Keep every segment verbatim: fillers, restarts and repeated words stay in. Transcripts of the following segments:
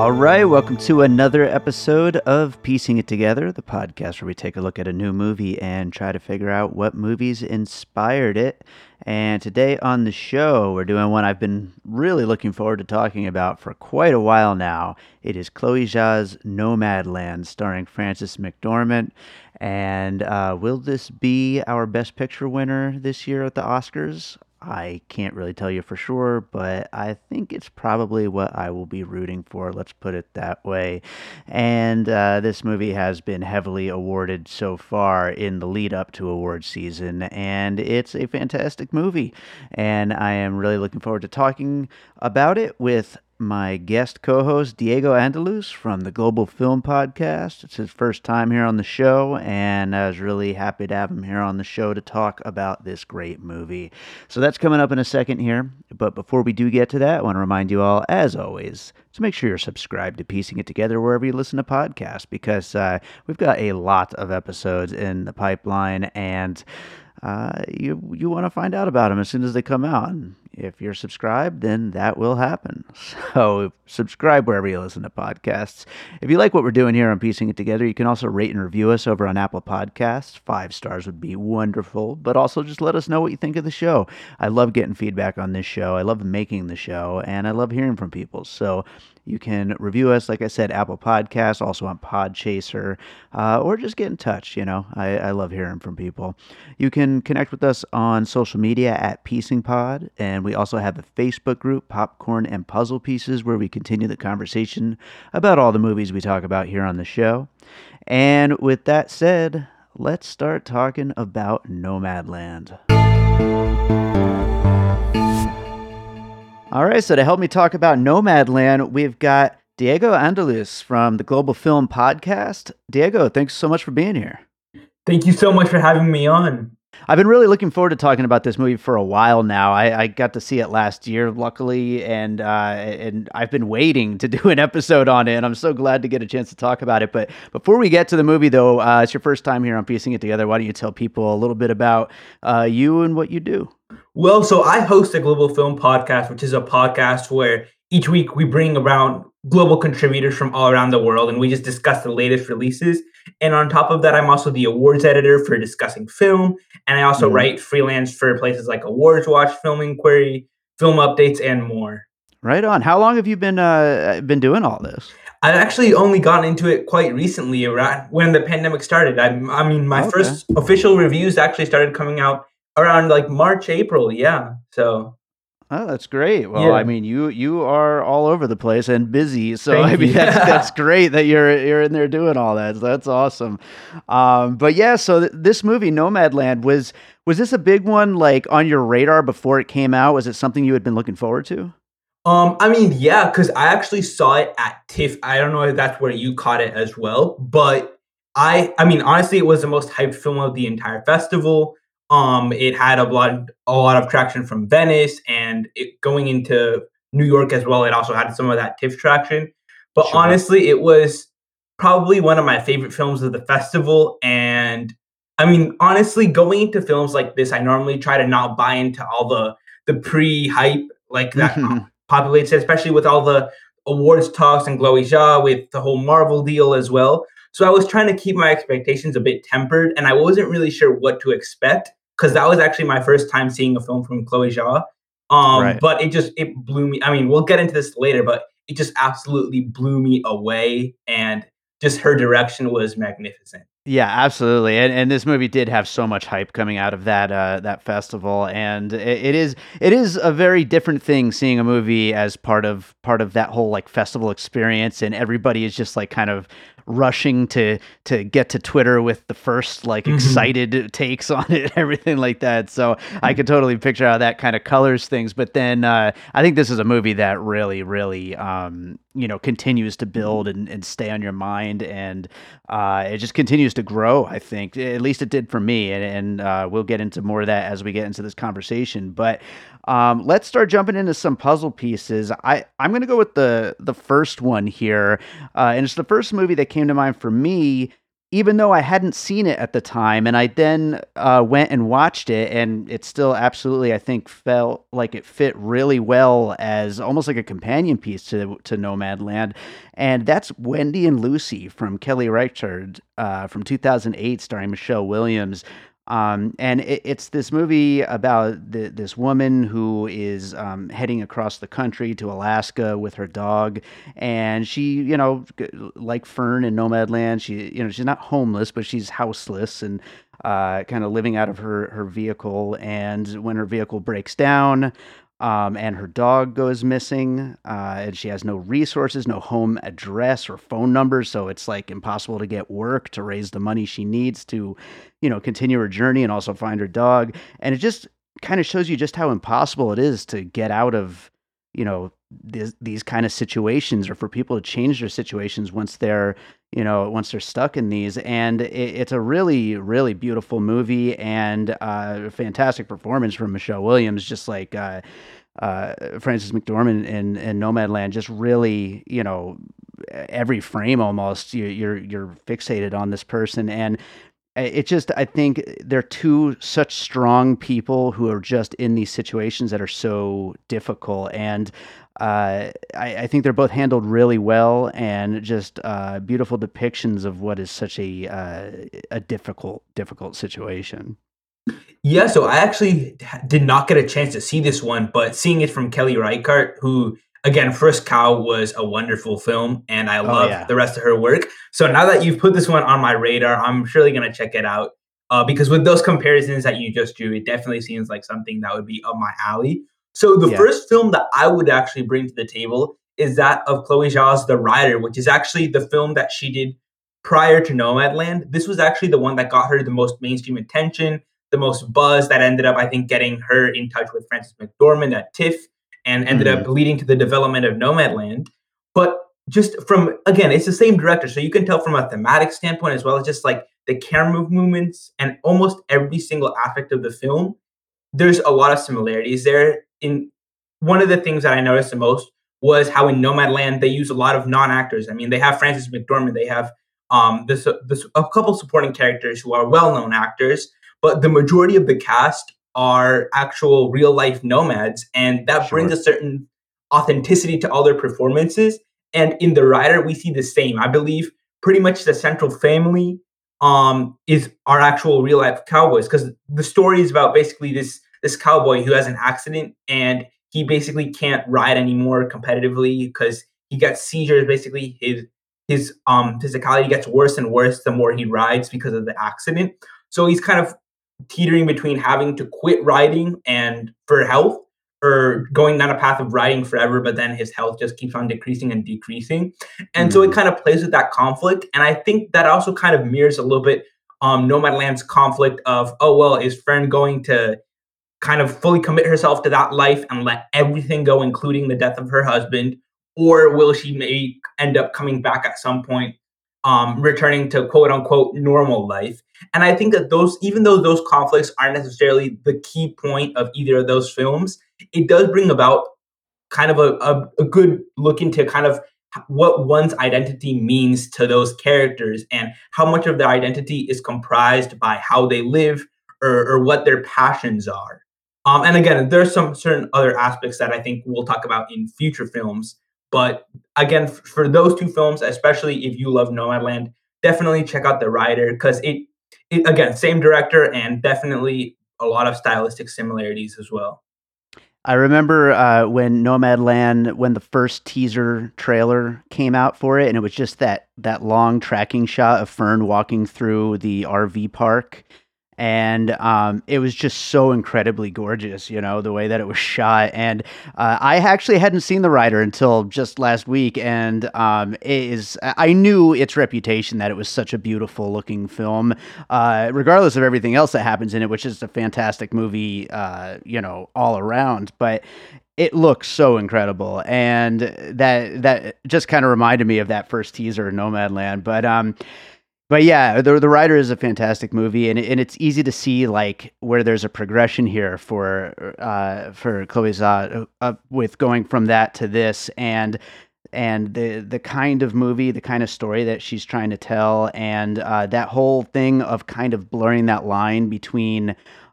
All right, welcome to another episode of Piecing It Together, the podcast where we take a look at a new movie and try to figure out what movies inspired it. And today on the show, we're doing one I've been really looking forward to talking about for quite a while now. It is Chloe Zhao's Nomadland, starring Frances McDormand. And uh, will this be our Best Picture winner this year at the Oscars? I can't really tell you for sure, but I think it's probably what I will be rooting for. Let's put it that way. And uh, this movie has been heavily awarded so far in the lead up to award season, and it's a fantastic movie. And I am really looking forward to talking about it with my guest co-host, Diego Andaluz from the Global Film Podcast. It's his first time here on the show, and I was really happy to have him here on the show to talk about this great movie. So that's coming up in a second here. But before we do get to that, I want to remind you all, as always, to make sure you're subscribed to Piecing It Together wherever you listen to podcasts, because uh, we've got a lot of episodes in the pipeline, and Uh, you you want to find out about them as soon as they come out. And if you're subscribed, then that will happen. So subscribe wherever you listen to podcasts. If you like what we're doing here on Piecing It Together, you can also rate and review us over on Apple Podcasts. Five stars would be wonderful, but also just let us know what you think of the show. I love getting feedback on this show. I love making the show, and I love hearing from people. So you can review us, like I said, Apple Podcasts, also on Podchaser, uh, or just get in touch. You know, I, I love hearing from people. You can connect with us on social media at Piecing Pod, and we also have a Facebook group, Popcorn and Puzzle Pieces, where we continue the conversation about all the movies we talk about here on the show. And with that said, let's start talking about Nomadland. All right, so to help me talk about Nomadland, we've got Diego Andaluz from the Global Film Podcast. Diego, thanks so much for being here. Thank you so much for having me on. I've been really looking forward to talking about this movie for a while now. I, I got to see it last year, luckily, and uh, and I've been waiting to do an episode on it, and I'm so glad to get a chance to talk about it. But before we get to the movie, though, uh, it's your first time here on Piecing It Together. Why don't you tell people a little bit about uh, you and what you do? Well, so I host a Global Film Podcast, which is a podcast where each week we bring around global contributors from all around the world, and we just discuss the latest releases. And on top of that, I'm also the awards editor for Discussing Film, and I also mm-hmm. write freelance for places like Awards Watch, Film Inquiry, Film Updates, and more. Right on. How long have you been uh, been doing all this? I've actually only gotten into it quite recently, around when the pandemic started. I, I mean, my okay. first official reviews actually started coming out around like March, April. Yeah. So. Oh, that's great. Well, yeah. I mean, you you are all over the place and busy, so Thank I mean you. that's that's great that you're you're in there doing all that. So that's awesome. Um, but yeah, so th- this movie Nomadland was was this a big one like on your radar before it came out? Was it something you had been looking forward to? Um, I mean, yeah, because I actually saw it at TIFF. I don't know if that's where you caught it as well, but I I mean, honestly, it was the most hyped film of the entire festival. Um, it had a lot, a lot of traction from Venice, and it going into New York as well. It also had some of that TIFF traction. But sure. honestly, it was probably one of my favorite films of the festival. And I mean, honestly, going into films like this, I normally try to not buy into all the the pre-hype like that mm-hmm. populates it, especially with all the awards talks and Chloe Zhao with the whole Marvel deal as well. So I was trying to keep my expectations a bit tempered, and I wasn't really sure what to expect, because that was actually my first time seeing a film from Chloe Zhao. Um, right. But it just, it blew me. I mean, we'll get into this later, but it just absolutely blew me away. And just her direction was magnificent. Yeah, absolutely. And and this movie did have so much hype coming out of that uh, that festival, and it, it is it is a very different thing seeing a movie as part of part of that whole like festival experience, and everybody is just like kind of rushing to to get to Twitter with the first like mm-hmm. excited takes on it, everything like that. So mm-hmm. I could totally picture how that kind of colors things. But then uh, I think this is a movie that really, really um, you know continues to build and, and stay on your mind, and uh, it just continues to grow. I think at least it did for me, and, and uh, we'll get into more of that as we get into this conversation. But um, let's start jumping into some puzzle pieces. I I'm going to go with the the first one here, uh, and it's the first movie that came to mind for me even though I hadn't seen it at the time, and I then uh, went and watched it, and it still absolutely, I think, felt like it fit really well as almost like a companion piece to to Nomadland, and that's Wendy and Lucy from Kelly Reichardt uh, from two thousand eight, starring Michelle Williams. Um, and it, it's this movie about the, this woman who is um, heading across the country to Alaska with her dog, and she, you know, g- like Fern in Nomadland, she, you know, she's not homeless, but she's houseless and uh, kind of living out of her her vehicle. And when her vehicle breaks down, um, and her dog goes missing, uh, and she has no resources, no home address or phone number, so it's like impossible to get work to raise the money she needs to, you know, continue her journey and also find her dog. And it just kind of shows you just how impossible it is to get out of, you know, these, these kind of situations, or for people to change their situations once they're, you know, once they're stuck in these. And it, it's a really, really beautiful movie, and uh, a fantastic performance from Michelle Williams, just like uh, uh, Frances McDormand in, in Nomadland. Just really, you know, every frame almost you, you're you're fixated on this person. And it just, I think they're two such strong people who are just in these situations that are so difficult. And uh, I, I think they're both handled really well, and just uh, beautiful depictions of what is such a uh, a difficult, difficult situation. Yeah, so I actually did not get a chance to see this one, but seeing it from Kelly Reichardt, who again, First Cow was a wonderful film, and I Oh love yeah, the rest of her work. So now that you've put this one on my radar, I'm surely going to check it out. Uh, because with those comparisons that you just drew, it definitely seems like something that would be up my alley. So the yeah, first film that I would actually bring to the table is that of Chloe Zhao's The Rider, which is actually the film that she did prior to Nomadland. This was actually the one that got her the most mainstream attention, the most buzz, that ended up, I think, getting her in touch with Frances McDormand at TIFF, and ended hmm up leading to the development of Nomadland. But just from, again, it's the same director, so you can tell from a thematic standpoint, as well as just like the camera movements and almost every single aspect of the film, there's a lot of similarities there. In one of the things that I noticed the most was how in Nomadland they use a lot of non-actors. I mean, they have Frances McDormand, they have um this, this a couple supporting characters who are well-known actors, but the majority of the cast are actual real-life nomads, and that brings sure. a certain authenticity to all their performances. And in The Rider, we see the same. I believe pretty much the central family um is our actual real-life cowboys, because the story is about basically this this cowboy who has an accident, and he basically can't ride anymore competitively because he gets seizures. Basically, his his um physicality gets worse and worse the more he rides because of the accident. So he's kind of teetering between having to quit riding and for health, or going down a path of riding forever, but then his health just keeps on decreasing and decreasing. And so it hmm kind of plays with that conflict. And I think that also kind of mirrors a little bit um Nomadland's conflict of, oh well, is Fern going to kind of fully commit herself to that life and let everything go, including the death of her husband? Or will she may end up coming back at some point, um, returning to quote unquote normal life? And I think that those, even though those conflicts aren't necessarily the key point of either of those films, it does bring about kind of a, a, a good look into kind of what one's identity means to those characters, and how much of their identity is comprised by how they live, or, or what their passions are. Um, and again, there's some certain other aspects that I think we'll talk about in future films. But again, f- for those two films, especially if you love Nomadland, definitely check out The Rider, because it, it, again, same director and definitely a lot of stylistic similarities as well. I remember uh, when Nomadland, when the first teaser trailer came out for it, and it was just that that long tracking shot of Fern walking through the R V park, and um, it was just so incredibly gorgeous, you know, the way that it was shot. And uh, I actually hadn't seen The Rider until just last week, and um, it is I knew its reputation that it was such a beautiful looking film, uh, regardless of everything else that happens in it, which is a fantastic movie, uh, you know, all around. But it looks so incredible, and that that just kind of reminded me of that first teaser, Nomadland. But um, but yeah, the the Rider is a fantastic movie, and and it's easy to see like where there's a progression here for uh for Chloe Zhao, uh, with going from that to this. And and the the kind of movie, the kind of story that she's trying to tell, and uh, that whole thing of kind of blurring that line between,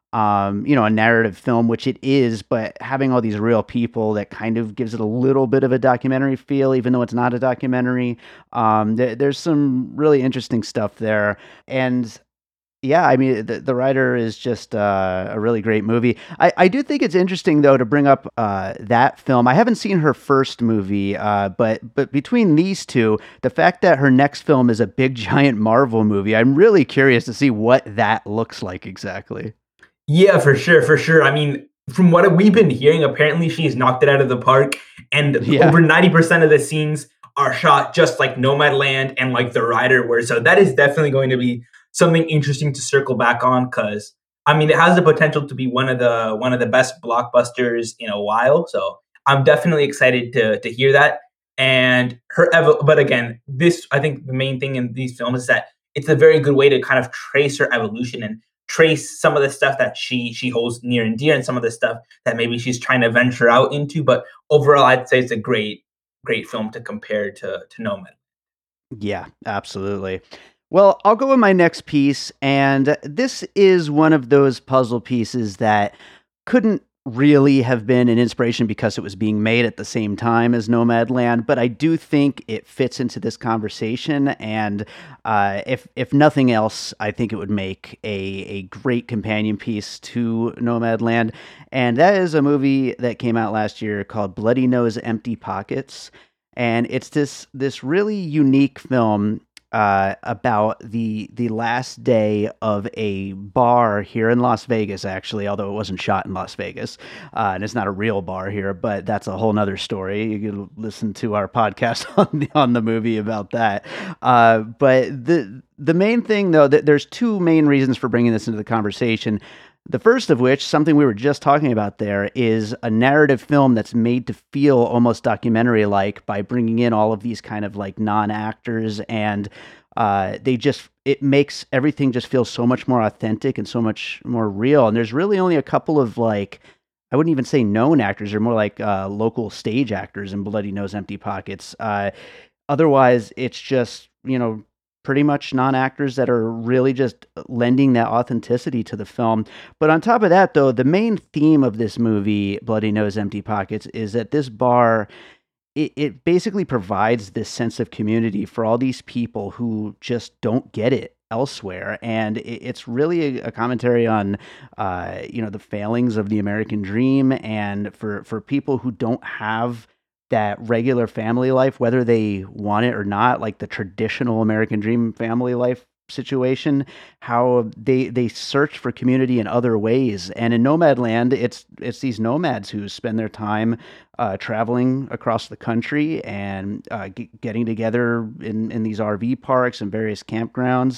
um, you know, a narrative film, which it is, but having all these real people that kind of gives it a little bit of a documentary feel, even though it's not a documentary. Um, there, there's some really interesting stuff there, and yeah, I mean, the, the writer is just uh, a really great movie. I, I do think it's interesting, though, to bring up uh, that film. I haven't seen her first movie, uh, but but between these two, the fact that her next film is a big, giant Marvel movie, I'm really curious to see what that looks like exactly. Yeah, for sure, for sure. I mean, from what we've been hearing, apparently she's knocked it out of the park, and Yeah. over ninety percent of the scenes are shot just like Nomadland and like The Rider were. So that is definitely going to be something interesting to circle back on because I mean it has the potential to be one of the one of the best blockbusters in a while. So I'm definitely excited to to hear that. And her evo- but again, this I think the main thing in these films is that it's a very good way to kind of trace her evolution and trace some of the stuff that she she holds near and dear and some of the stuff that maybe she's trying to venture out into. But overall, I'd say it's a great great film to compare to to Nomad. Yeah, absolutely. Well, I'll go with my next piece, and this is one of those puzzle pieces that couldn't really have been an inspiration because it was being made at the same time as Nomadland, but I do think it fits into this conversation, and uh, if if nothing else, I think it would make a a great companion piece to Nomadland, and that is a movie that came out last year called Bloody Nose Empty Pockets, and it's this this really unique film uh, about the the last day of a bar here in Las Vegas, actually, although it wasn't shot in Las Vegas, uh, and it's not a real bar here, but that's a whole nother story. You can listen to our podcast on the on the movie about that. Uh, but the the main thing, though, that there's two main reasons for bringing this into the conversation. The first of which, something we were just talking about there, is a narrative film that's made to feel almost documentary-like by bringing in all of these kind of like non-actors, and uh, they just it makes everything just feel so much more authentic and so much more real. And there's really only a couple of like I wouldn't even say known actors; they're more like uh, local stage actors in Bloody Nose Empty Pockets. Uh, otherwise, it's just you know pretty much non-actors that are really just lending that authenticity to the film. But on top of that, though, the main theme of this movie, Bloody Nose Empty Pockets, is that this bar, it, it basically provides this sense of community for all these people who just don't get it elsewhere. And it, it's really a, a commentary on, uh, you know, the failings of the American dream, and for, for people who don't have that regular family life, whether they want it or not, like the traditional American dream family life situation, how they they search for community in other ways. And in Nomadland, it's it's these nomads who spend their time uh, traveling across the country and uh, g- getting together in in these R V parks and various campgrounds.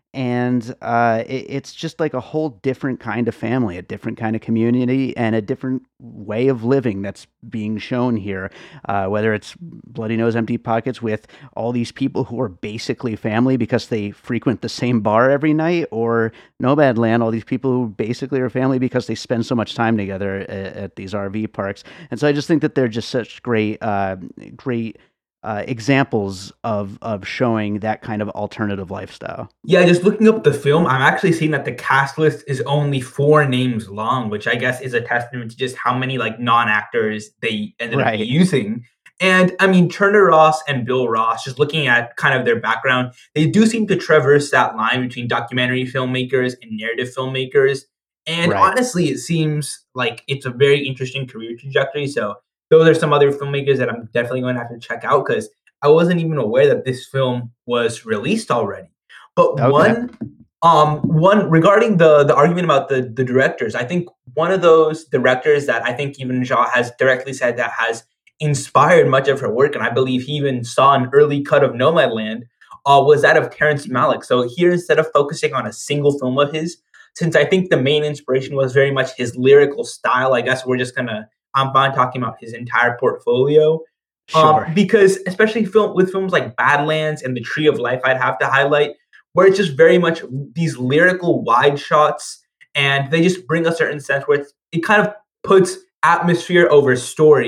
And uh, it, it's just like a whole different kind of family, a different kind of community, and a different way of living that's being shown here. Uh, whether it's Bloody Nose Empty Pockets with all these people who are basically family because they frequent the same bar every night, or Nomadland, all these people who basically are family because they spend so much time together at, at these R V parks. And so I just think that they're just such great, uh, great uh, examples of of showing that kind of alternative lifestyle. Yeah, just looking up the film, I'm actually seeing that the cast list is only four names long, which I guess is a testament to just how many like non-actors they ended up Right. using. And I mean, Turner Ross and Bill Ross, just looking at kind of their background, they do seem to traverse that line between documentary filmmakers and narrative filmmakers. And Right. honestly, it seems like it's a very interesting career trajectory. So those are some other filmmakers that I'm definitely going to have to check out because I wasn't even aware that this film was released already. But Okay. one um one regarding the the argument about the the directors, I think one of those directors that I think even Shaw has directly said that has inspired much of her work, and I believe he even saw an early cut of Nomadland, uh, was that of Terrence Malick. So here, instead of focusing on a single film of his, since I think the main inspiration was very much his lyrical style, I guess we're just gonna I'm fine talking about his entire portfolio. Um, Sure. because especially film with films like Badlands and The Tree of Life, I'd have to highlight where it's just very much these lyrical wide shots, and they just bring a certain sense where it's, it kind of puts atmosphere over story,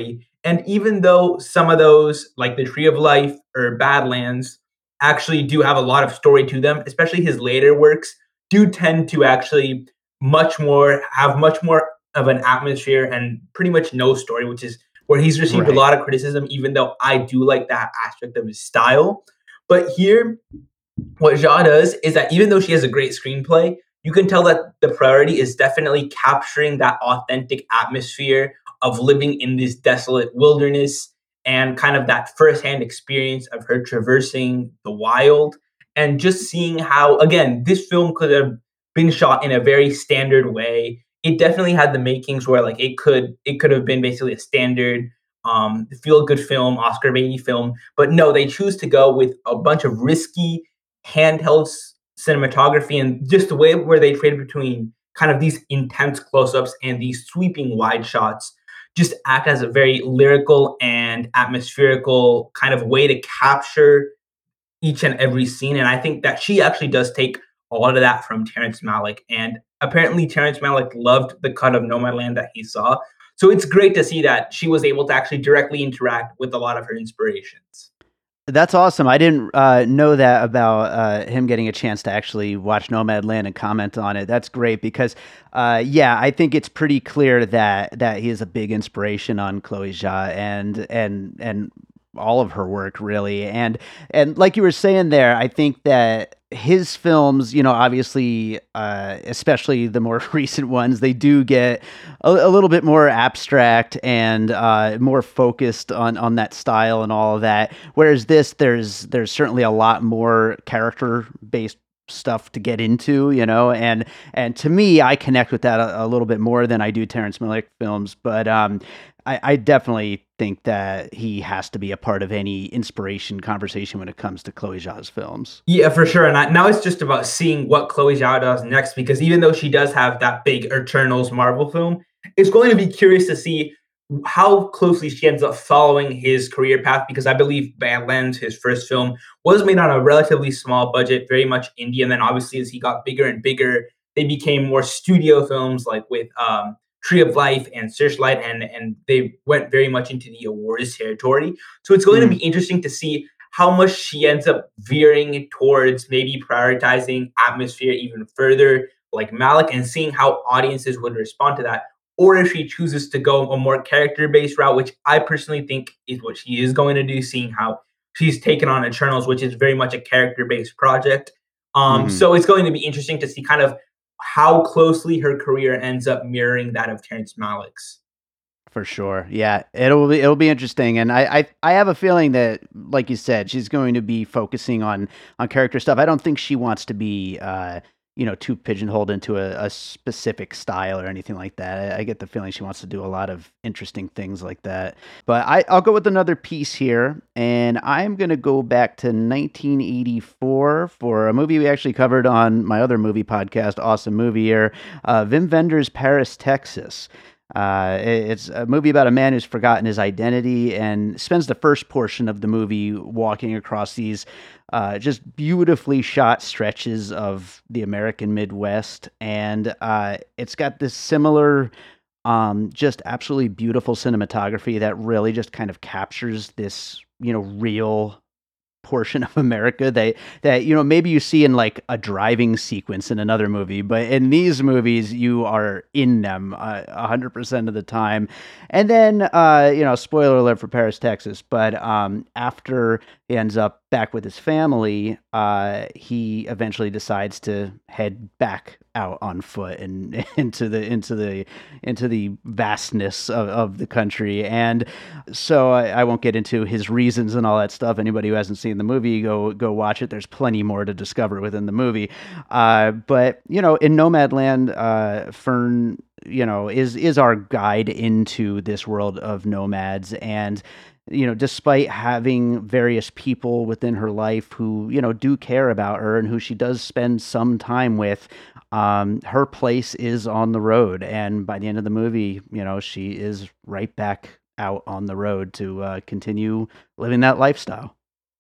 And even though some of those, like the Tree of Life or Badlands, actually do have a lot of story to them, especially his later works, do tend to actually much more have much more of an atmosphere and pretty much no story, which is where he's received a Right. lot of criticism, even though I do like that aspect of his style. But here, what Jia does is that even though she has a great screenplay, you can tell that the priority is definitely capturing that authentic atmosphere of living in this desolate wilderness and kind of that firsthand experience of her traversing the wild and just seeing how, again, this film could have been shot in a very standard way. It definitely had the makings where like it could it could have been basically a standard um, feel good film, Oscar baity film, but no, they choose to go with a bunch of risky handheld cinematography and just the way where they trade between kind of these intense close-ups and these sweeping wide shots just act as a very lyrical and atmospherical kind of way to capture each and every scene. And I think that she actually does take a lot of that from Terrence Malick. And apparently Terrence Malick loved the cut of Nomadland that he saw. So it's great to see that she was able to actually directly interact with a lot of her inspirations. That's awesome. I didn't uh, know that about uh, him getting a chance to actually watch Nomadland and comment on it. That's great because, uh, yeah, I think it's pretty clear that that he is a big inspiration on Chloe Zhao and and and all of her work really. And and like you were saying there, I think that his films, you know, obviously, uh, especially the more recent ones, they do get a, a little bit more abstract and uh, more focused on on that style and all of that. Whereas this, there's there's certainly a lot more character based stuff to get into, you know, and and to me, I connect with that a, a little bit more than I do Terrence Malick films. But um, I, I definitely think that he has to be a part of any inspiration conversation when it comes to Chloe Zhao's films. Yeah, for sure. And I, now it's just about seeing what Chloe Zhao does next, because even though she does have that big Eternals Marvel film, it's going to be curious to see how closely she ends up following his career path, because I believe Badlands, his first film, was made on a relatively small budget, very much indie. And then obviously as he got bigger and bigger, they became more studio films like with um, Tree of Life and Searchlight, and, and they went very much into the awards territory. So it's going mm. to be interesting to see how much she ends up veering towards maybe prioritizing atmosphere even further, like Malick, and seeing how audiences would respond to that. Or if she chooses to go a more character-based route, which I personally think is what she is going to do, seeing how she's taken on Eternals, which is very much a character-based project. Um, mm-hmm. So it's going to be interesting to see kind of how closely her career ends up mirroring that of Terrence Malick's. For sure. Yeah, it'll be, it'll be interesting. And I, I, I have a feeling that, like you said, she's going to be focusing on, on character stuff. I don't think she wants to be, uh, you know, too pigeonholed into a, a specific style or anything like that. I, I get the feeling she wants to do a lot of interesting things like that. But I, I'll go with another piece here, and I'm going to go back to nineteen eighty-four for a movie we actually covered on my other movie podcast, Awesome Movie Year, uh, Wim Wenders' Paris, Texas. Uh, it's a movie about a man who's forgotten his identity and spends the first portion of the movie walking across these uh, just beautifully shot stretches of the American Midwest. And uh, it's got this similar, um, just absolutely beautiful cinematography that really just kind of captures this, you know, real portion of America that that you know maybe you see in like a driving sequence in another movie, but in these movies you are in them uh, one hundred percent of the time. And then uh you know spoiler alert for Paris, Texas, but um after he ends up back with his family, uh he eventually decides to head back out on foot and into the into the into the vastness of, of the country. And so I, I won't get into his reasons and all that stuff. Anybody who hasn't seen the movie, go go watch it. There's plenty more to discover within the movie. Uh, but you know, in Nomadland, uh, Fern, you know, is is our guide into this world of nomads. And you know, despite having various people within her life who, you know, do care about her and who she does spend some time with, um, her place is on the road. And by the end of the movie, you know, she is right back out on the road to uh, continue living that lifestyle.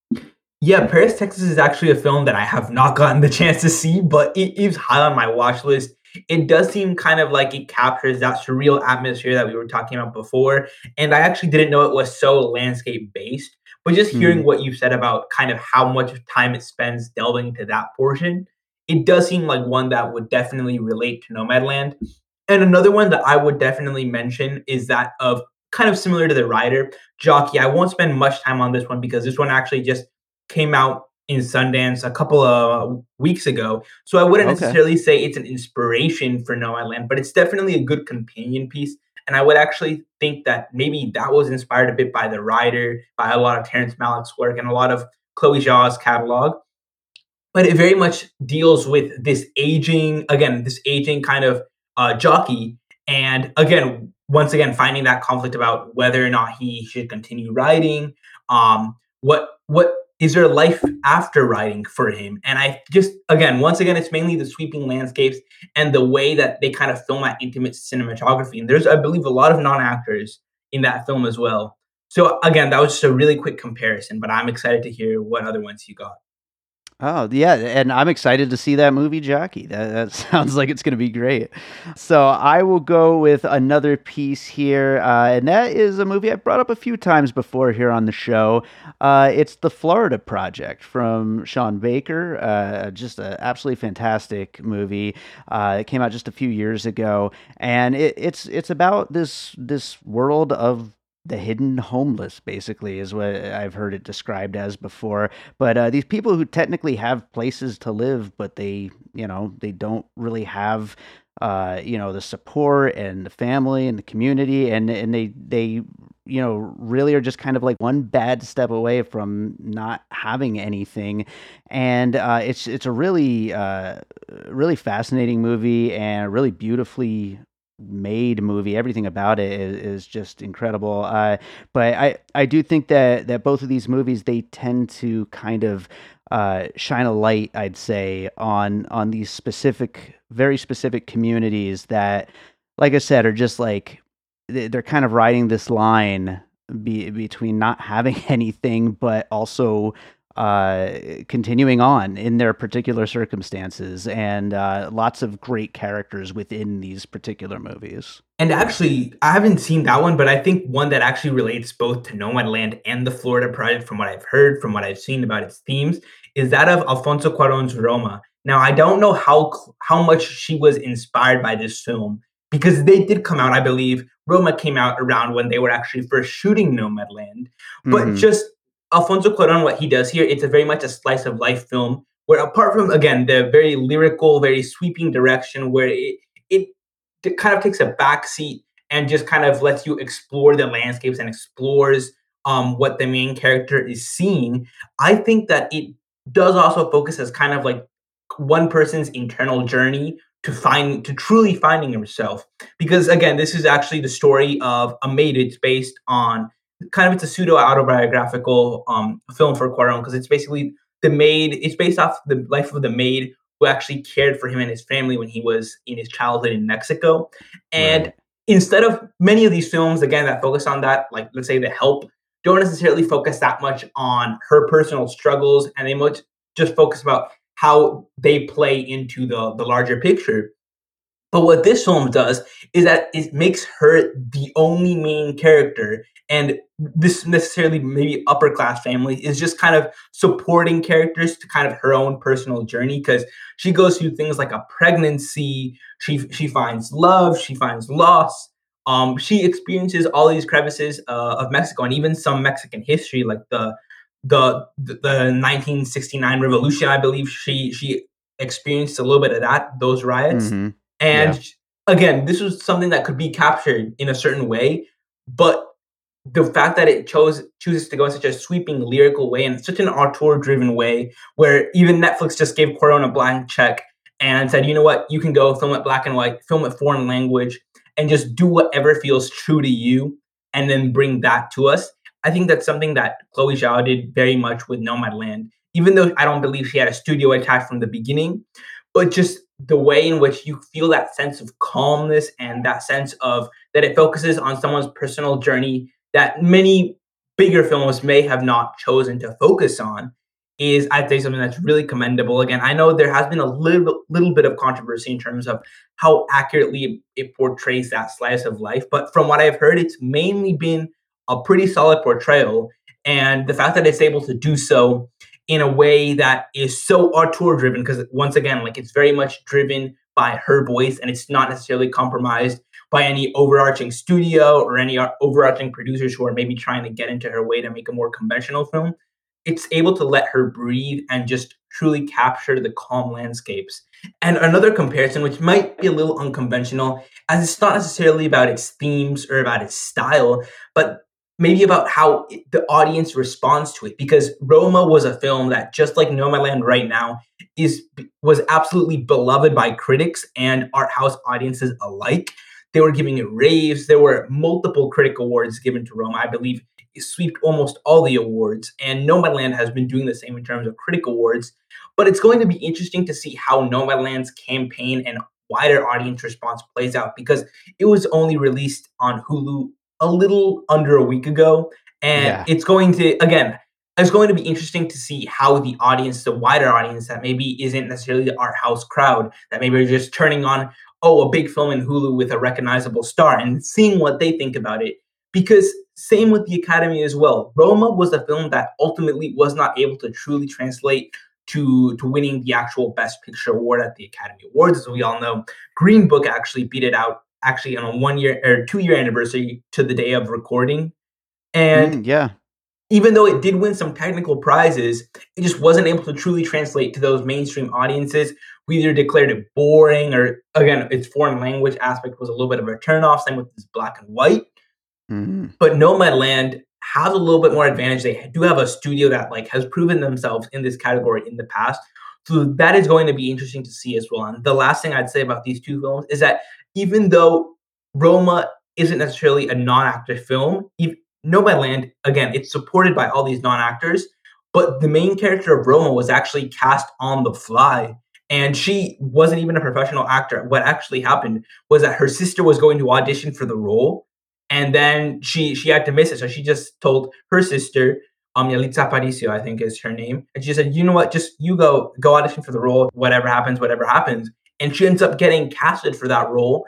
Yeah, Paris, Texas is actually a film that I have not gotten the chance to see, but it is high on my watch list. it does seem kind of like it captures that surreal atmosphere that we were talking about before. And I actually didn't know it was so landscape based. But just hearing Mhm. what you said about kind of how much time it spends delving into that portion, it does seem like one that would definitely relate to Nomadland. And another one that I would definitely mention is that of kind of similar to The Rider, Jockey. I won't spend much time on this one because this one actually just came out in Sundance a couple of weeks ago. So I wouldn't Okay. necessarily say it's an inspiration for Nomadland, but it's definitely a good companion piece. And I would actually think that maybe that was inspired a bit by The Rider, by a lot of Terrence Malick's work, and a lot of Chloe Zhao's catalog. But it very much deals with this aging, again, this aging kind of uh, jockey. And again, once again, finding that conflict about whether or not he should continue riding. Um, what what is there life after riding for him? And I just again, once again, it's mainly the sweeping landscapes and the way that they kind of film that intimate cinematography. And there's, I believe, a lot of non-actors in that film as well. So again, that was just a really quick comparison, but I'm excited to hear what other ones you got. Oh, yeah, and I'm excited to see that movie Jockey. That that sounds like it's gonna be great. So I will go with another piece here, uh, and that is a movie I've brought up a few times before here on the show. Uh, it's The Florida Project from Sean Baker. Uh, just an absolutely fantastic movie. Uh, it came out just a few years ago, and it, it's it's about this this world of the hidden homeless, basically, is what I've heard it described as before. But uh, these people who technically have places to live, but they, you know, they don't really have, uh, you know, the support and the family and the community, and and they they, you know, really are just kind of like one bad step away from not having anything. And uh, it's it's a really uh, really fascinating movie and really beautifully made movie. Everything about it is, is just incredible. Uh, but I, I do think that that both of these movies, they tend to kind of uh, shine a light, I'd say, on on these specific, very specific communities that, like I said, are just like they- they're kind of riding this line be, between not having anything, but also uh, continuing on in their particular circumstances, and uh, lots of great characters within these particular movies. And actually, I haven't seen that one, but I think one that actually relates both to Nomadland and the Florida Project, from what I've heard, from what I've seen about its themes, is that of Alfonso Cuarón's Roma. Now, I don't know how cl- how much she was inspired by this film because they did come out. I believe Roma came out around when they were actually first shooting Nomadland. But Hmm. just Alfonso Cuarón, what he does here, it's a very much a slice of life film. Where apart from again the very lyrical, very sweeping direction, where it it it kind of takes a backseat and just kind of lets you explore the landscapes and explores um, what the main character is seeing. I think that it does also focus as kind of like one person's internal journey to find to truly finding himself. Because again, this is actually the story of a maid. It's based on kind of it's a pseudo autobiographical um, film for Cuarón because it's basically the maid. It's based off the life of the maid who actually cared for him and his family when he was in his childhood in Mexico. And Right. instead of many of these films, again, that focus on that, like let's say The Help, don't necessarily focus that much on her personal struggles, and they much just focus about how they play into the the larger picture. But what this film does is that it makes her the only main character, and this necessarily maybe upper class family is just kind of supporting characters to kind of her own personal journey because she goes through things like a pregnancy, she she finds love, she finds loss. Um, she experiences all these crevices uh, of Mexico and even some Mexican history, like the the the nineteen sixty-nine revolution. I believe she she experienced a little bit of that, those riots. Hmm. Yeah. And again, this was something that could be captured in a certain way, but the fact that it chose chooses to go in such a sweeping lyrical way and such an auteur driven way, where even Netflix just gave Cuarón a blank check and said, you know what, you can go film it black and white, film it foreign language, and just do whatever feels true to you, and then bring that to us. I think that's something that Chloe Zhao did very much with Nomadland, even though I don't believe she had a studio attached from the beginning, but just the way in which you feel that sense of calmness and that sense of that it focuses on someone's personal journey that many bigger films may have not chosen to focus on. is, I'd say, something that's really commendable. Again, I know there has been a little little bit of controversy in terms of how accurately it portrays that slice of life, but from what I've heard, it's mainly been a pretty solid portrayal, and the fact that it's able to do so in a way that is so auteur driven, because once again, like it's very much driven by her voice, and it's not necessarily compromised by any overarching studio or any o- overarching producers who are maybe trying to get into her way to make a more conventional film. It's able to let her breathe and just truly capture the calm landscapes. And another comparison, which might be a little unconventional, as it's not necessarily about its themes or about its style, but maybe about how it- the audience responds to it. Because Roma was a film that, just like Nomadland right now, is was absolutely beloved by critics and art house audiences alike. They were giving it raves. There were multiple critic awards given to Roma. I believe it swept almost all the awards, and Nomadland has been doing the same in terms of critic awards. But it's going to be interesting to see how Nomadland's campaign and wider audience response plays out, because it was only released on Hulu a little under a week ago, and Yeah. it's going to, again, it's going to be interesting to see how the audience, the wider audience that maybe isn't necessarily the art house crowd, that maybe are just turning on, oh, a big film in Hulu with a recognizable star, and seeing what they think about it. Because same with the Academy as well. Roma was a film that ultimately was not able to truly translate to, to winning the actual Best Picture award at the Academy Awards. As we all know, Green Book actually beat it out actually on a one year or two year anniversary to the day of recording. And Mm, yeah. even though it did win some technical prizes, it just wasn't able to truly translate to those mainstream audiences. We either declared it boring, or again, its foreign language aspect was a little bit of a turnoff. Same with this black and white. Mhm. But Nomadland has a little bit more advantage. They do have a studio that like has proven themselves in this category in the past. So that is going to be interesting to see as well. And the last thing I'd say about these two films is that even though Roma isn't necessarily a non-actor film, ev- Nomadland, again, it's supported by all these non-actors, but the main character of Roma was actually cast on the fly. And she wasn't even a professional actor. What actually happened was that her sister was going to audition for the role, and then she she had to miss it. So she just told her sister, um, Yalitza Aparicio, I think is her name, and she said, "You know what? Just you go go audition for the role. Whatever happens, whatever happens." And she ends up getting casted for that role,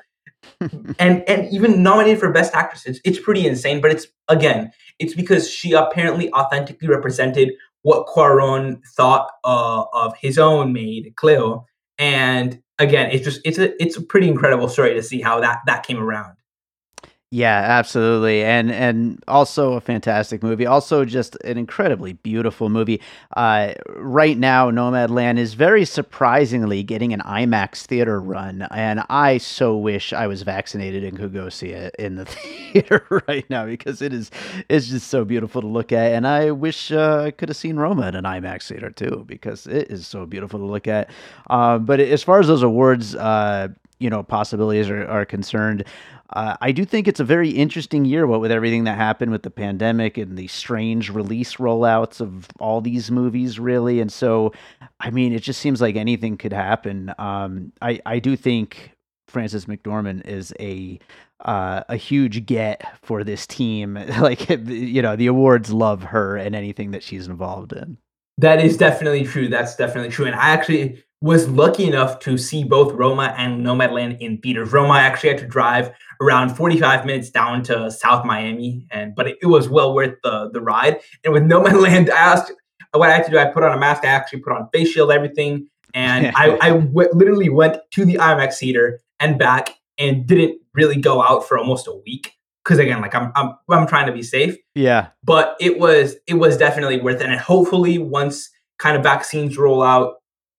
and and even nominated for Best Actress. It's, it's pretty insane. But it's again, it's because she apparently authentically represented what Cuarón thought uh, of his own maid, Cleo. And again, it's just it's a it's a pretty incredible story to see how that that came around. Yeah, absolutely. And and also a fantastic movie. Also just an incredibly beautiful movie. Uh, right now, Nomadland is very surprisingly getting an IMAX theater run, and I so wish I was vaccinated and could go see it in the theater right now, because it is it's just so beautiful to look at. And I wish uh, I could have seen Roma in an IMAX theater too, because it is so beautiful to look at. Uh, but as far as those awards, uh, you know, possibilities are, are concerned, uh, I do think it's a very interesting year, what with everything that happened with the pandemic and the strange release rollouts of all these movies, really. And so, I mean, it just seems like anything could happen. Um, I I do think Frances McDormand is a uh, a huge get for this team. Like, you know, the awards love her and anything that she's involved in. That is definitely true. That's definitely true. And I actually was lucky enough to see both Roma and Nomadland in theaters. Roma, I actually had to drive around forty-five minutes down to South Miami, and but it, it was well worth the the ride. And with Nomadland, I asked what I had to do. I put on a mask. I actually put on face shield, everything, and I, I w- literally went to the IMAX theater and back, and didn't really go out for almost a week, because again, like I'm I'm I'm trying to be safe. Yeah. But it was it was definitely worth it. And hopefully, once kind of vaccines roll out,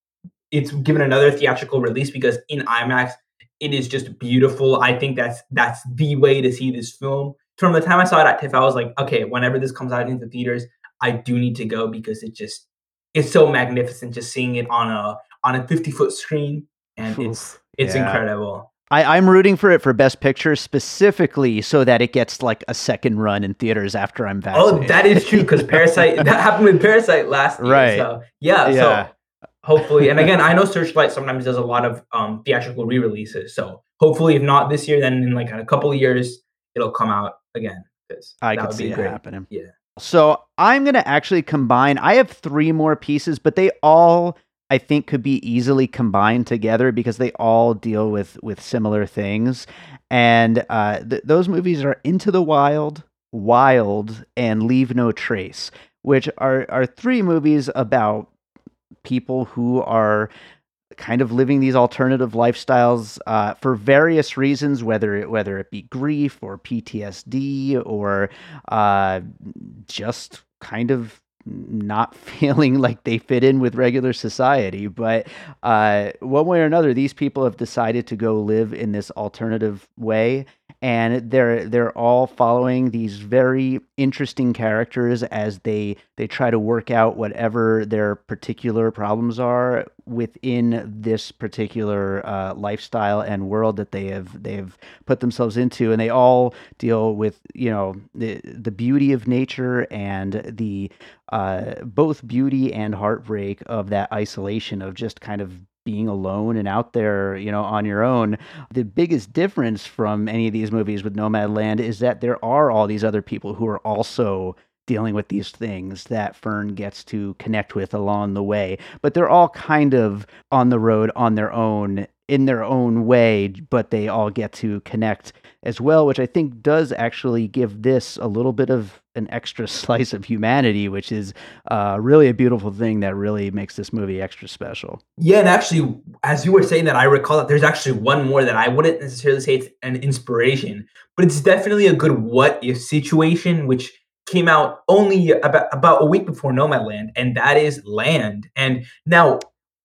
it's given another theatrical release, because in IMAX it is just beautiful. I think that's that's the way to see this film. From the time I saw it at TIFF, I was like, okay, whenever this comes out into theaters, I do need to go, because it just it's so magnificent just seeing it on a on a fifty foot screen, and it's Oof. it's Yeah. incredible. I, I'm rooting for it for Best Picture specifically so that it gets like a second run in theaters after I'm Oh, vaccinated. that is true, because Parasite that happened with Parasite last year. Right. So yeah, Yeah. so hopefully, and again, I know Searchlight sometimes does a lot of um, theatrical re-releases. So hopefully, if not this year, then in like a couple of years, it'll come out again, because I that could would see be it great. happening. Yeah. So I'm going to actually combine, I have three more pieces, but they all, I think, could be easily combined together because they all deal with, with similar things. And uh, th- those movies are Into the Wild, Wild, and Leave No Trace, which are, are three movies about people who are kind of living these alternative lifestyles uh, for various reasons, whether it, whether it be grief or P T S D or uh, just kind of not feeling like they fit in with regular society. But uh, one way or another, these people have decided to go live in this alternative way. And they're they're all following these very interesting characters as they they try to work out whatever their particular problems are within this particular uh, lifestyle and world that they have they've put themselves into, and they all deal with you know the the beauty of nature and the uh, both beauty and heartbreak of that isolation of just kind of being alone and out there, you know, on your own. The biggest difference from any of these movies with Nomadland is that there are all these other people who are also dealing with these things that Fern gets to connect with along the way. But they're all kind of on the road on their own, in their own way, but they all get to connect as well, which I think does actually give this a little bit of an extra slice of humanity, which is uh, really a beautiful thing that really makes this movie extra special. Yeah, and actually, as you were saying that, I recall that there's actually one more that I wouldn't necessarily say it's an inspiration, but it's definitely a good what if situation, which came out only about, about a week before Nomadland, and that is Land. And now,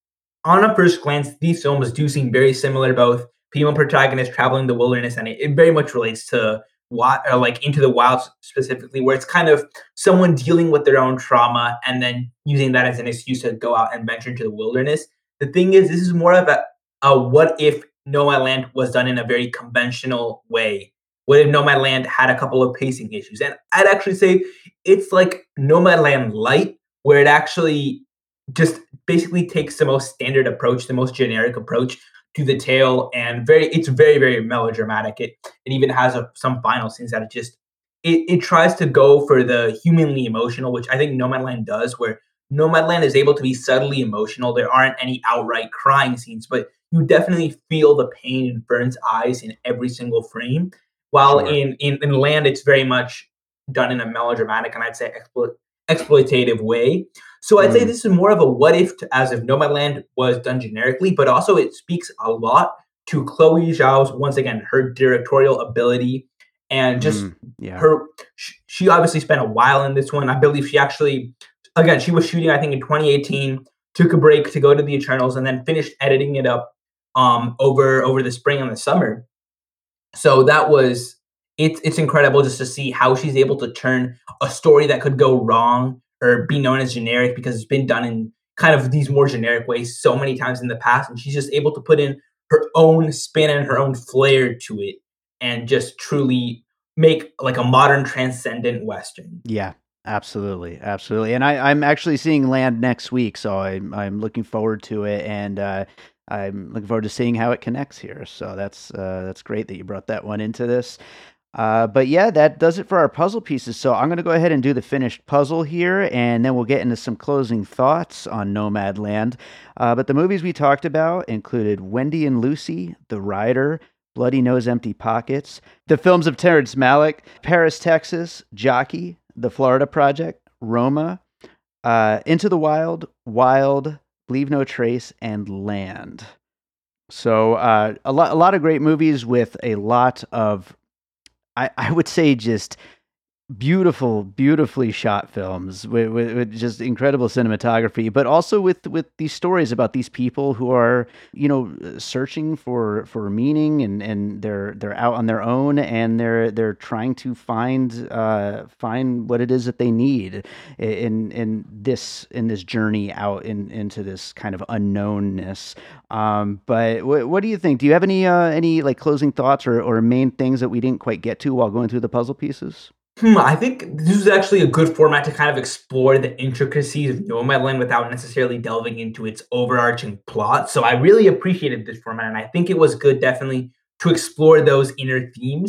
on a first glance, these films do seem very similar, both female protagonists traveling the wilderness, and it, it very much relates to what, or like Into the Wild specifically, where it's kind of someone dealing with their own trauma and then using that as an excuse to go out and venture into the wilderness. The thing is, this is more of a, a what if Nomadland was done in a very conventional way. What if Nomadland had a couple of pacing issues? And I'd actually say it's like Nomadland light, where it actually just basically takes the most standard approach, the most generic approach to the tale, and very it's very very melodramatic. It it even has a, some final scenes that it just it, it tries to go for the humanly emotional, which I think Nomadland does, where Nomadland is able to be subtly emotional. There aren't any outright crying scenes, but you definitely feel the pain in Fern's eyes in every single frame. While Sure. in in, in Land, it's very much done in a melodramatic and I'd say explo- exploitative way. So I'd say Mm, this is more of a what if to, as if Nomadland was done generically, but also it speaks a lot to Chloe Zhao's, once again, her directorial ability and just mm, yeah. her. sh- She obviously spent a while in this one. I believe she actually, again, she was shooting, I think, in twenty eighteen, took a break to go to the Eternals, and then finished editing it up um, over over the spring and the summer. So that was it's it's incredible just to see how she's able to turn a story that could go wrong or be known as generic because it's been done in kind of these more generic ways so many times in the past, and she's just able to put in her own spin and her own flair to it and just truly make like a modern transcendent western. Yeah, absolutely, absolutely. And I, I'm actually seeing Land next week, so I'm I'm looking forward to it, and uh, I'm looking forward to seeing how it connects here. So that's uh, that's great that you brought that one into this. Uh, but yeah, that does it for our puzzle pieces. So I'm going to go ahead and do the finished puzzle here, and then we'll get into some closing thoughts on Nomadland. Uh, but the movies we talked about included Wendy and Lucy, The Rider, Bloody Nose, Empty Pockets, the films of Terrence Malick, Paris, Texas, Jockey, The Florida Project, Roma, uh, Into the Wild, Wild, Leave No Trace, and Land. So uh, a lot, a lot of great movies with a lot of, I, I would say, just beautiful, beautifully shot films with, with, with just incredible cinematography, but also with with these stories about these people who are, you know, searching for for meaning, and and they're they're out on their own, and they're they're trying to find uh find what it is that they need in in this in this journey out in into this kind of unknownness. Um, but what what do you think? Do you have any uh any like closing thoughts or or main things that we didn't quite get to while going through the puzzle pieces? Hmm, I think this is actually a good format to kind of explore the intricacies of Nomadland without necessarily delving into its overarching plot. So I really appreciated this format, and I think it was good, definitely, to explore those inner themes.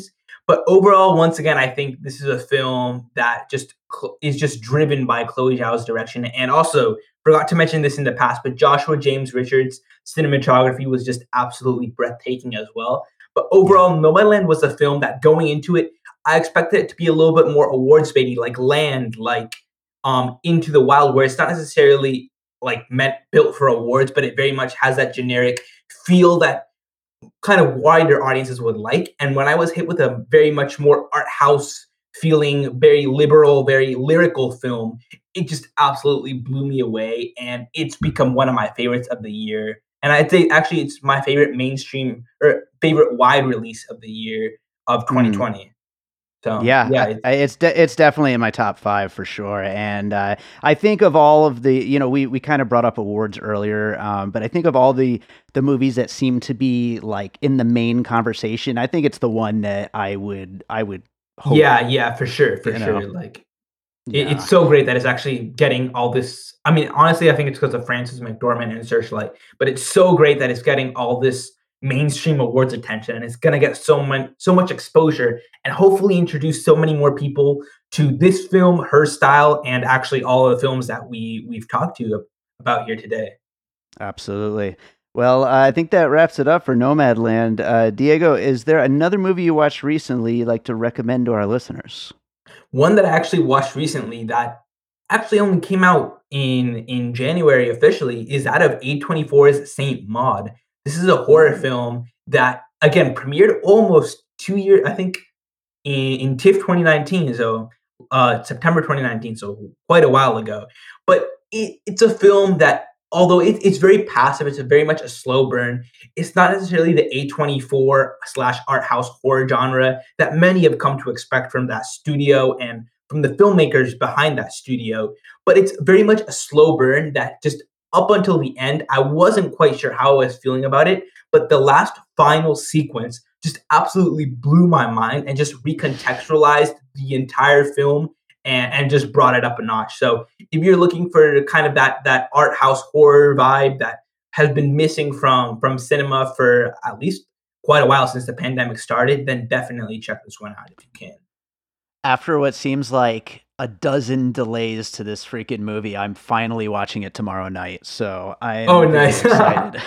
But overall, once again, I think this is a film that just cl- is just driven by Chloe Zhao's direction. And also, forgot to mention this in the past, but Joshua James Richards' cinematography was just absolutely breathtaking as well. But overall, yeah. Nomadland was a film that going into it, I expected it to be a little bit more awards baity, like Land, like um, Into the Wild, where it's not necessarily like meant built for awards, but it very much has that generic feel that kind of wider audiences would like. And when I was hit with a very much more art house feeling, very liberal, very lyrical film, it just absolutely blew me away. And it's become one of my favorites of the year. And I'd say actually it's my favorite mainstream or favorite wide release of the year of twenty twenty. Mm. So, yeah, yeah, it's I, it's, de- it's definitely in my top five for sure. And uh, I think of all of the, you know, we, we kind of brought up awards earlier, um, but I think of all the the movies that seem to be like in the main conversation, I think it's the one that I would I would hope. Yeah, yeah, for sure, for sure. Know. Like yeah. it, it's so great that it's actually getting all this. I mean, honestly, I think it's because of Frances McDormand and Searchlight, but it's so great that it's getting all this mainstream awards attention, and it's going to get so much so much exposure and hopefully introduce so many more people to this film, her style, and actually all of the films that we we've talked to you about here today. Absolutely. Well, uh, I think that wraps it up for Nomadland. Uh, Diego, is there another movie you watched recently you'd like to recommend to our listeners? One that I actually watched recently that actually only came out in in January officially is that of A twenty-four's Saint Maud. This is a horror film that, again, premiered almost two years, I think, in, in TIFF twenty nineteen, so uh, September twenty nineteen, so quite a while ago. But it, it's a film that, although it, it's very passive, it's a very much a slow burn, it's not necessarily the A twenty-four slash art house horror genre that many have come to expect from that studio and from the filmmakers behind that studio. But it's very much a slow burn that just up until the end, I wasn't quite sure how I was feeling about it, but the last final sequence just absolutely blew my mind and just recontextualized the entire film and, and just brought it up a notch. So if you're looking for kind of that that art house horror vibe that has been missing from, from cinema for at least quite a while since the pandemic started, then definitely check this one out if you can. After what seems like a dozen delays to this freaking movie, I'm finally watching it tomorrow night. So I'm oh, nice. excited.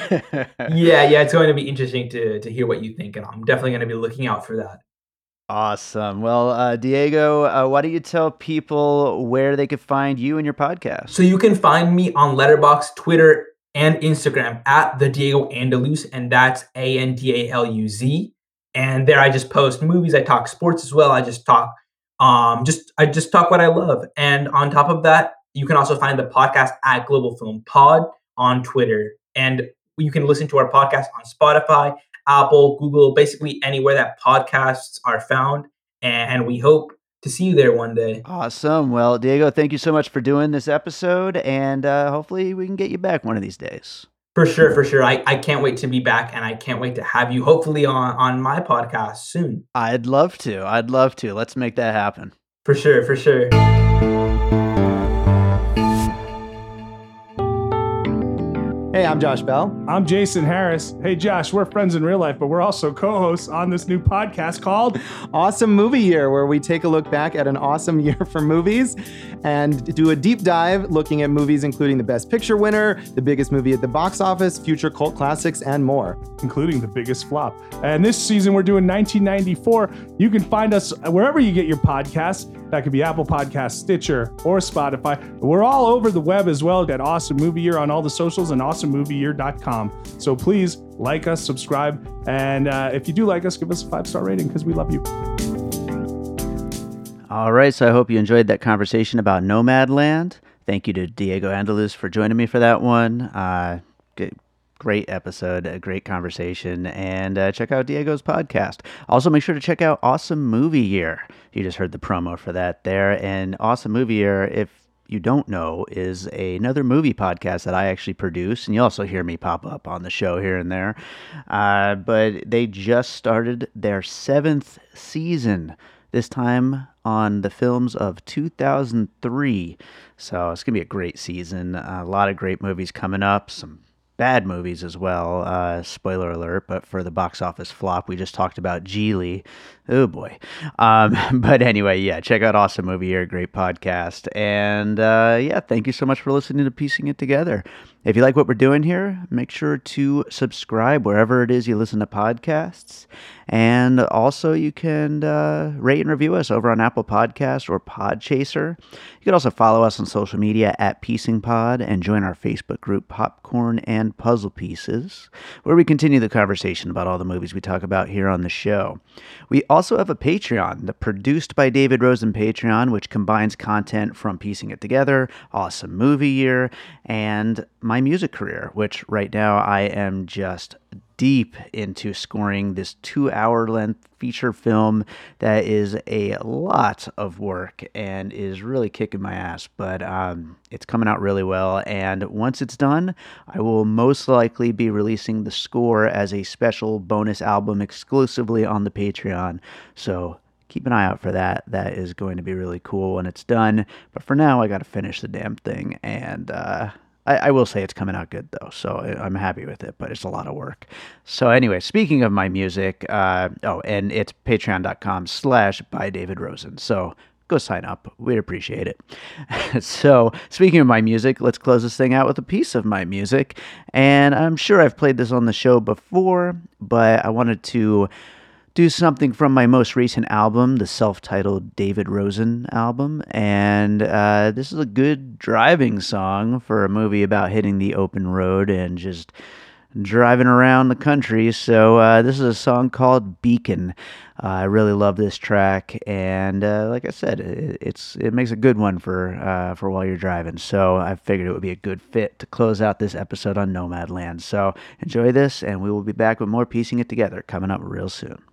yeah, yeah, it's going to be interesting to to hear what you think, and I'm definitely going to be looking out for that. Awesome. Well, uh, Diego, uh, why don't you tell people where they could find you and your podcast? So you can find me on Letterboxd, Twitter, and Instagram at the Diego Andaluz, and that's A N D A L U Z. And there I just post movies. I talk sports as well. I just talk Um, just I just talk what I love. And on top of that, you can also find the podcast at Global Film Pod on Twitter. And you can listen to our podcast on Spotify, Apple, Google, basically anywhere that podcasts are found. And we hope to see you there one day. Awesome. Well, Diego, thank you so much for doing this episode. And uh, hopefully we can get you back one of these days. For sure, for sure. I, I can't wait to be back, and I can't wait to have you hopefully on, on my podcast soon. I'd love to. I'd love to. Let's make that happen. For sure, for sure. Hey, I'm Josh Bell. I'm Jason Harris. Hey, Josh, we're friends in real life, but we're also co-hosts on this new podcast called Awesome Movie Year, where we take a look back at an awesome year for movies and do a deep dive looking at movies including the Best Picture winner, the biggest movie at the box office, future cult classics, and more. Including the biggest flop. And this season, we're doing nineteen ninety-four. You can find us wherever you get your podcasts. That could be Apple Podcasts, Stitcher, or Spotify. We're all over the web as well at Awesome Movie Year on all the socials and awesome movie year dot com. So please like us, subscribe, and uh, if you do like us, give us a five-star rating because we love you. All right, so I hope you enjoyed that conversation about Nomadland. Thank you to Diego Andaluz for joining me for that one. Uh, good. Great episode, a great conversation, and uh, check out Diego's podcast. Also, make sure to check out Awesome Movie Year. You just heard the promo for that there. And Awesome Movie Year, if you don't know, is another movie podcast that I actually produce, and you also hear me pop up on the show here and there. Uh, but they just started their seventh season, this time on the films of two thousand three. So it's going to be a great season. A lot of great movies coming up, some bad movies as well, uh, spoiler alert, but for the box office flop, we just talked about Geely, Oh boy. Um, but anyway, yeah, check out Awesome Movie Year, great podcast. And uh, yeah, thank you so much for listening to Piecing It Together. If you like what we're doing here, make sure to subscribe wherever it is you listen to podcasts. And also you can uh, rate and review us over on Apple Podcasts or Podchaser. You can also follow us on social media at Piecing Pod and join our Facebook group Popcorn and Puzzle Pieces, where we continue the conversation about all the movies we talk about here on the show. We also have a Patreon, the Produced by David Rosen Patreon, which combines content from Piecing It Together, Awesome Movie Year, and my music career, which right now I am just deep into scoring this two-hour length feature film that is a lot of work and is really kicking my ass, but um, it's coming out really well. And once it's done, I will most likely be releasing the score as a special bonus album exclusively on the Patreon. So keep an eye out for that. That is going to be really cool when it's done. But for now, I got to finish the damn thing, and uh, I, I will say it's coming out good, though, so I'm happy with it, but it's a lot of work. So anyway, speaking of my music, uh, oh, and it's patreon.com slash by David Rosen, so go sign up. We'd appreciate it. So speaking of my music, let's close this thing out with a piece of my music, and I'm sure I've played this on the show before, but I wanted to do something from my most recent album, the self-titled David Rosen album, and uh, this is a good driving song for a movie about hitting the open road and just driving around the country. So uh, this is a song called Beacon. Uh, I really love this track, and uh, like I said, it, it's it makes a good one for uh, for while you're driving. So I figured it would be a good fit to close out this episode on Nomadland. So enjoy this, and we will be back with more Piecing It Together coming up real soon.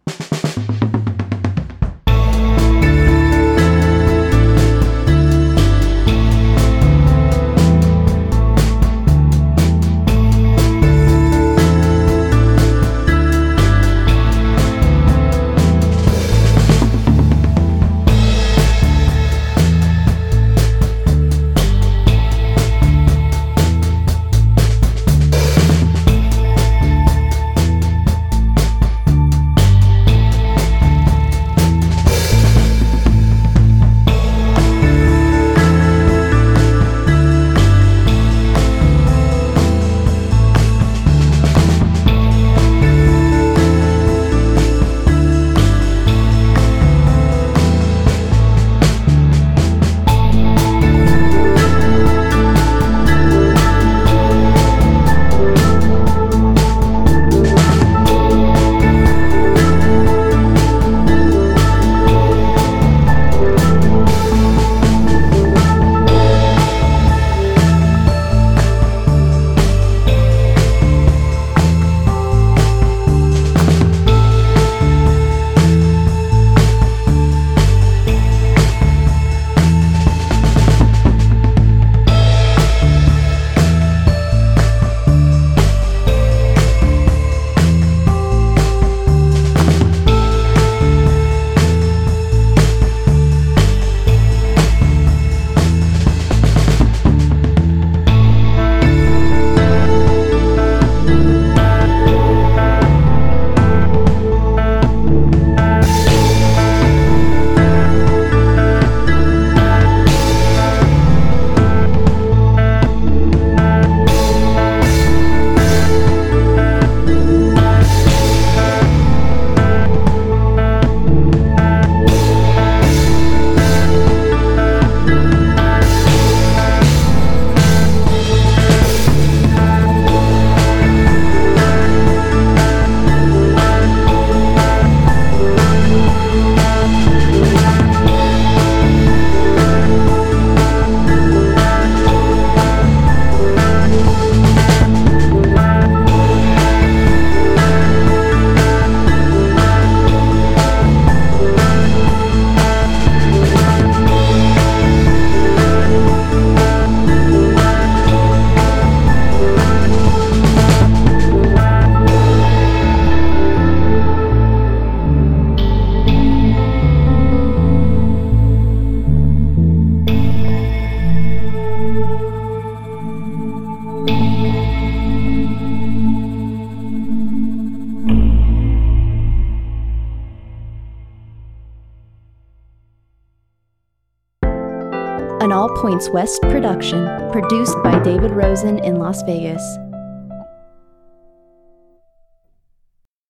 an All Points West production, produced by David Rosen in Las Vegas.